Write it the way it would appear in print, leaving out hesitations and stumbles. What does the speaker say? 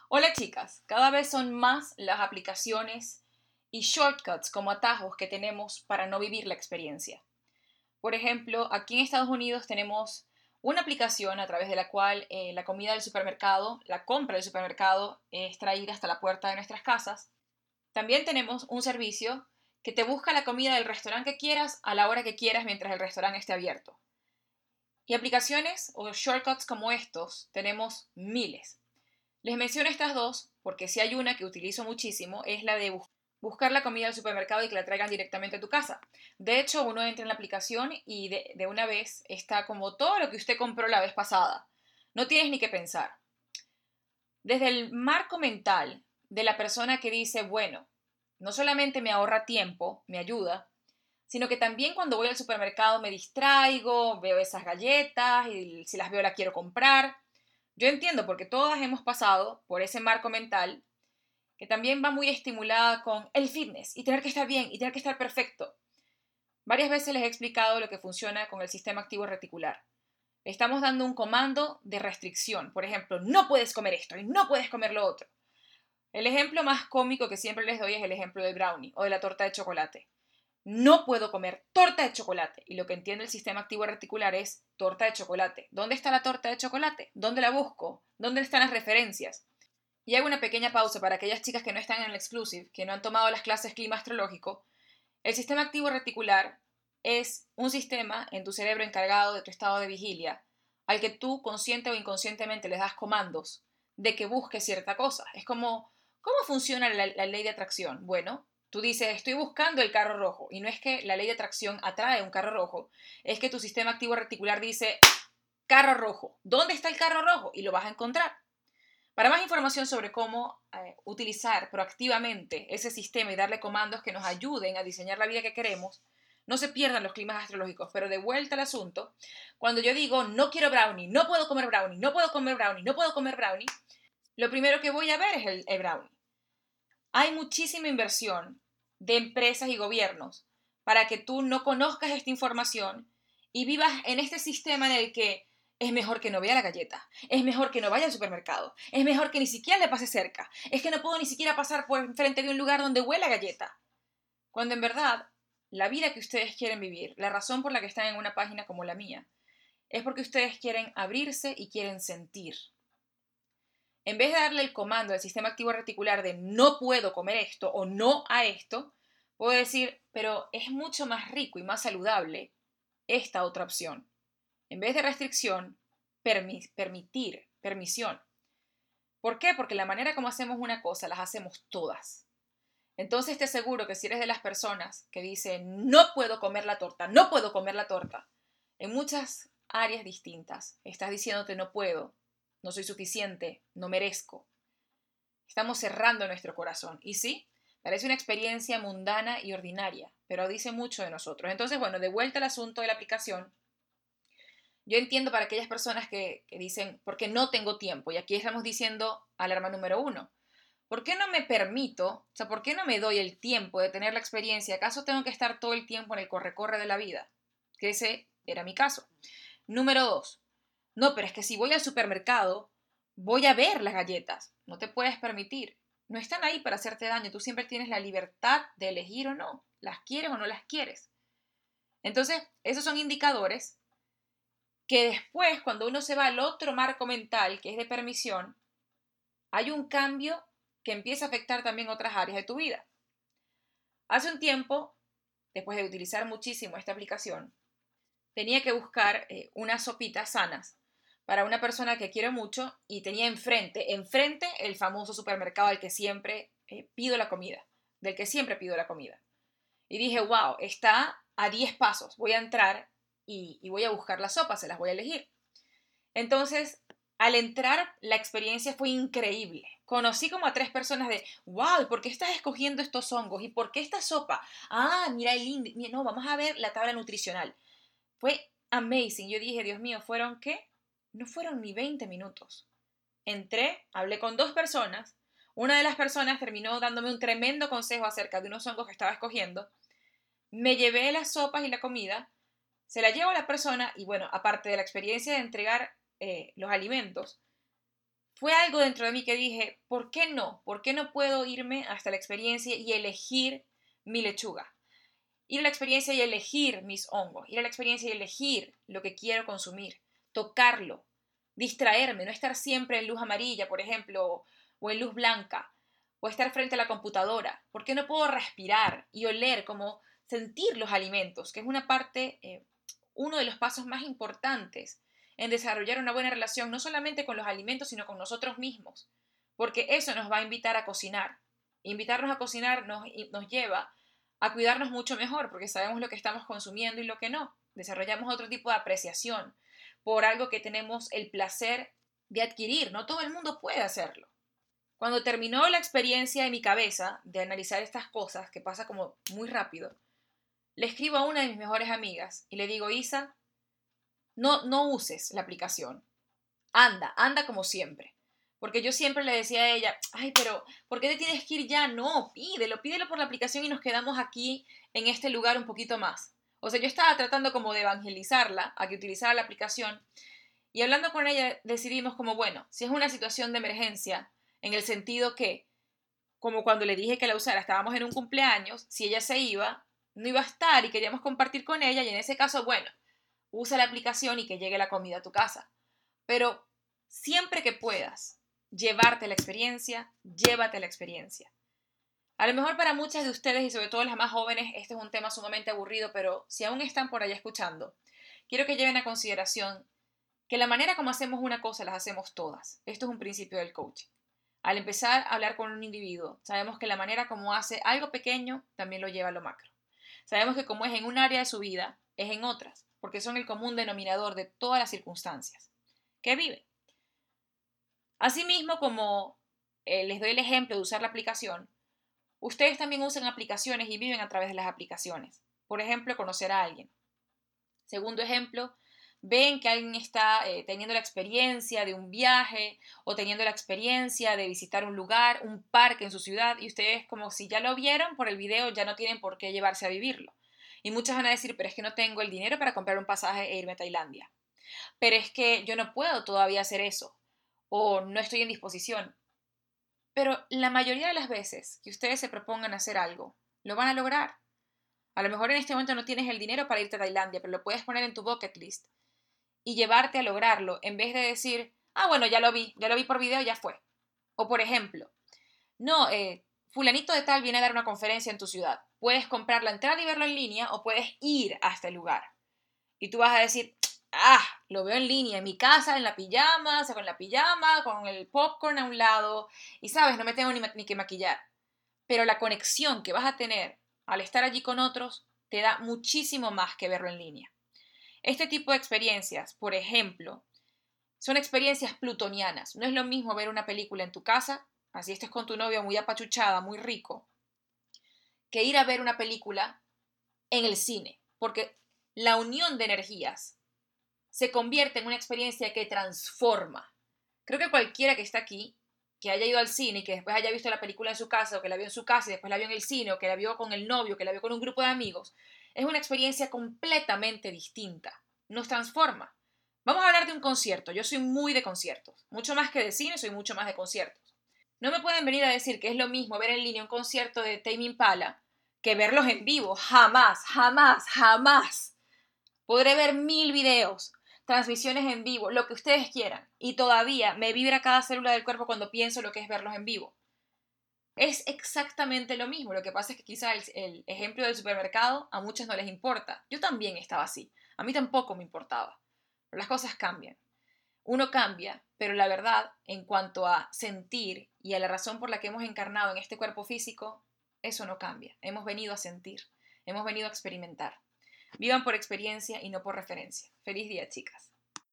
Hola chicas, cada vez son más las aplicaciones y shortcuts como atajos que tenemos para no vivir la experiencia. Por ejemplo, aquí en Estados Unidos tenemos una aplicación a través de la cual la comida del supermercado, la compra del supermercado es traída hasta la puerta de nuestras casas. También tenemos un servicio que te busca la comida del restaurante que quieras a la hora que quieras mientras el restaurante esté abierto. Y aplicaciones o shortcuts como estos tenemos miles. Les menciono estas dos porque si hay una que utilizo muchísimo es la de buscar la comida al supermercado y que la traigan directamente a tu casa. De hecho, uno entra en la aplicación y de una vez está como todo lo que usted compró la vez pasada. No tienes ni que pensar. Desde el marco mental de la persona que dice, bueno, no solamente me ahorra tiempo, me ayuda, sino que también cuando voy al supermercado me distraigo, veo esas galletas y si las veo las quiero comprar. Yo entiendo porque todas hemos pasado por ese marco mental que también va muy estimulada con el fitness y tener que estar bien y tener que estar perfecto. Varias veces les he explicado lo que funciona con el sistema activo reticular. Le estamos dando un comando de restricción. Por ejemplo, no puedes comer esto y no puedes comer lo otro. El ejemplo más cómico que siempre les doy es el ejemplo del brownie o de la torta de chocolate. No puedo comer torta de chocolate. Y lo que entiende el sistema activo reticular es torta de chocolate. ¿Dónde está la torta de chocolate? ¿Dónde la busco? ¿Dónde están las referencias? Y hago una pequeña pausa para aquellas chicas que no están en el exclusive, que no han tomado las clases clima astrológico. El sistema activo reticular es un sistema en tu cerebro encargado de tu estado de vigilia, al que tú consciente o inconscientemente les das comandos de que busque cierta cosa. Es como, ¿cómo funciona la ley de atracción? Bueno, tú dices, estoy buscando el carro rojo, y no es que la ley de atracción atrae un carro rojo, es que tu sistema activo reticular dice, carro rojo, ¿dónde está el carro rojo? Y lo vas a encontrar. Para más información sobre cómo utilizar proactivamente ese sistema y darle comandos que nos ayuden a diseñar la vida que queremos, no se pierdan los climas astrológicos. Pero de vuelta al asunto, cuando yo digo no quiero brownie, no puedo comer brownie, no puedo comer brownie, no puedo comer brownie, lo primero que voy a ver es el brownie. Hay muchísima inversión de empresas y gobiernos para que tú no conozcas esta información y vivas en este sistema en el que es mejor que no vea la galleta, es mejor que no vaya al supermercado, es mejor que ni siquiera le pase cerca, es que no puedo ni siquiera pasar por frente de un lugar donde huela galleta. Cuando en verdad, la vida que ustedes quieren vivir, la razón por la que están en una página como la mía, es porque ustedes quieren abrirse y quieren sentir. En vez de darle el comando al sistema activo reticular de no puedo comer esto o no a esto, puedo decir, pero es mucho más rico y más saludable esta otra opción. En vez de restricción, permitir, permisión. ¿Por qué? Porque la manera como hacemos una cosa, las hacemos todas. Entonces te aseguro que si eres de las personas que dicen no puedo comer la torta, no puedo comer la torta, en muchas áreas distintas estás diciéndote no puedo, no soy suficiente, no merezco. Estamos cerrando nuestro corazón. Y sí, parece una experiencia mundana y ordinaria, pero dice mucho de nosotros. Entonces, bueno, de vuelta al asunto de la aplicación, yo entiendo para aquellas personas que dicen, porque no tengo tiempo, y aquí estamos diciendo alarma número uno. ¿Por qué no me permito, o sea, por qué no me doy el tiempo de tener la experiencia? ¿Acaso tengo que estar todo el tiempo en el corre-corre de la vida? Que ese era mi caso. Número dos, no, pero es que si voy al supermercado, voy a ver las galletas. No te puedes permitir. No están ahí para hacerte daño. Tú siempre tienes la libertad de elegir o no. Las quieres o no las quieres. Entonces, esos son indicadores que después, cuando uno se va al otro marco mental, que es de permisión, hay un cambio que empieza a afectar también otras áreas de tu vida. Hace un tiempo, después de utilizar muchísimo esta aplicación, tenía que buscar unas sopitas sanas para una persona que quiero mucho y tenía enfrente el famoso supermercado al que siempre pido la comida, del que siempre pido la comida. Y dije, wow, está a 10 pasos, voy a entrar y voy a buscar las sopas, se las voy a elegir. Entonces, al entrar, la experiencia fue increíble. Conocí como a 3 personas de, wow, ¿por qué estás escogiendo estos hongos? ¿Y por qué esta sopa? Ah, mira el índice, no, vamos a ver la tabla nutricional. Fue amazing. Yo dije, Dios mío, ¿fueron qué? No fueron ni 20 minutos. Entré, hablé con 2 personas. Una de las personas terminó dándome un tremendo consejo acerca de unos hongos que estaba escogiendo. Me llevé las sopas y la comida, se la llevo a la persona y bueno, aparte de la experiencia de entregar los alimentos, fue algo dentro de mí que dije, ¿por qué no? ¿Por qué no puedo irme hasta la experiencia y elegir mi lechuga? Ir a la experiencia y elegir mis hongos, ir a la experiencia y elegir lo que quiero consumir, tocarlo, distraerme, no estar siempre en luz amarilla, por ejemplo, o en luz blanca, o estar frente a la computadora. ¿Por qué no puedo respirar y oler, como sentir los alimentos, que es una parte, uno de los pasos más importantes en desarrollar una buena relación, no solamente con los alimentos, sino con nosotros mismos? Porque eso nos va a invitar a cocinar. Invitarnos a cocinar nos lleva a cuidarnos mucho mejor, porque sabemos lo que estamos consumiendo y lo que no. Desarrollamos otro tipo de apreciación por algo que tenemos el placer de adquirir. No todo el mundo puede hacerlo. Cuando terminó la experiencia en mi cabeza de analizar estas cosas, que pasa como muy rápido, le escribo a una de mis mejores amigas y le digo, Isa, no uses la aplicación. Anda como siempre. Porque yo siempre le decía a ella, ay, pero ¿por qué te tienes que ir ya? No, pídelo por la aplicación y nos quedamos aquí en este lugar un poquito más. O sea, yo estaba tratando como de evangelizarla a que utilizara la aplicación y hablando con ella decidimos como, bueno, si es una situación de emergencia, en el sentido que, como cuando le dije que la usara, estábamos en un cumpleaños, si ella se iba, no iba a estar y queríamos compartir con ella y en ese caso, bueno, usa la aplicación y que llegue la comida a tu casa. Pero siempre que puedas llevarte la experiencia, llévate la experiencia. A lo mejor para muchas de ustedes y sobre todo las más jóvenes este es un tema sumamente aburrido, pero si aún están por allá escuchando, quiero que lleven a consideración que la manera como hacemos una cosa las hacemos todas. Esto es un principio del coaching. Al empezar a hablar con un individuo, sabemos que la manera como hace algo pequeño también lo lleva a lo macro. Sabemos que como es en un área de su vida, es en otras, porque son el común denominador de todas las circunstancias que vive. Asimismo, como les doy el ejemplo de usar la aplicación, ustedes también usan aplicaciones y viven a través de las aplicaciones. Por ejemplo, conocer a alguien. Segundo ejemplo, ven que alguien está teniendo la experiencia de un viaje o teniendo la experiencia de visitar un lugar, un parque en su ciudad y ustedes como si ya lo vieron por el video ya no tienen por qué llevarse a vivirlo. Y muchos van a decir, pero es que no tengo el dinero para comprar un pasaje e irme a Tailandia. Pero es que yo no puedo todavía hacer eso o no estoy en disposición. Pero la mayoría de las veces que ustedes se propongan hacer algo, lo van a lograr. A lo mejor en este momento no tienes el dinero para irte a Tailandia, pero lo puedes poner en tu bucket list y llevarte a lograrlo en vez de decir, ah, bueno, ya lo vi por video, ya fue. O por ejemplo, no, fulanito de tal viene a dar una conferencia en tu ciudad. Puedes comprar la entrada y verlo en línea o puedes ir hasta el lugar. Y tú vas a decir, ah, lo veo en línea, en mi casa, en la pijama, saco en la pijama, con el popcorn a un lado, y sabes, no me tengo ni que maquillar. Pero la conexión que vas a tener al estar allí con otros te da muchísimo más que verlo en línea. Este tipo de experiencias, por ejemplo, son experiencias plutonianas. No es lo mismo ver una película en tu casa, así estés con tu novia muy apachuchada, muy rico, que ir a ver una película en el cine, porque la unión de energías se convierte en una experiencia que transforma. Creo que cualquiera que está aquí, que haya ido al cine y que después haya visto la película en su casa, o que la vio en su casa y después la vio en el cine, o que la vio con el novio, que la vio con un grupo de amigos, es una experiencia completamente distinta. Nos transforma. Vamos a hablar de un concierto. Yo soy muy de conciertos. Mucho más que de cine, soy mucho más de conciertos. No me pueden venir a decir que es lo mismo ver en línea un concierto de Tame Impala que verlos en vivo. Jamás, jamás, jamás. Podré ver 1000 videos, transmisiones en vivo, lo que ustedes quieran. Y todavía me vibra cada célula del cuerpo cuando pienso lo que es verlos en vivo. Es exactamente lo mismo. Lo que pasa es que quizá el ejemplo del supermercado a muchos no les importa. Yo también estaba así. A mí tampoco me importaba. Pero las cosas cambian. Uno cambia, pero la verdad, en cuanto a sentir y a la razón por la que hemos encarnado en este cuerpo físico, eso no cambia. Hemos venido a sentir, hemos venido a experimentar. Vivan por experiencia y no por referencia. Feliz día, chicas.